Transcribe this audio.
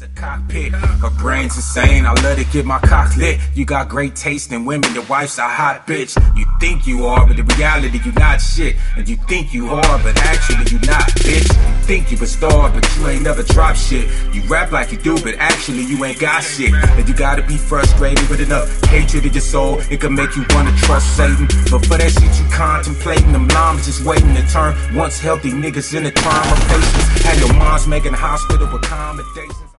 a cockpit. Her brain's insane, I let it get my cock lit. You got great taste in women, your wife's a hot bitch. You think you are, but in reality you not shit. And you think you are, but actually you not, bitch. You think you a star, but you ain't never dropped shit. You rap like you do, but actually you ain't got shit. And you gotta be frustrated with enough hatred in your soul, it can make you wanna trust Satan. But for that shit you contemplating, them limes just waiting to turn once healthy niggas in the time of patience. And your mom's making hospital accommodations.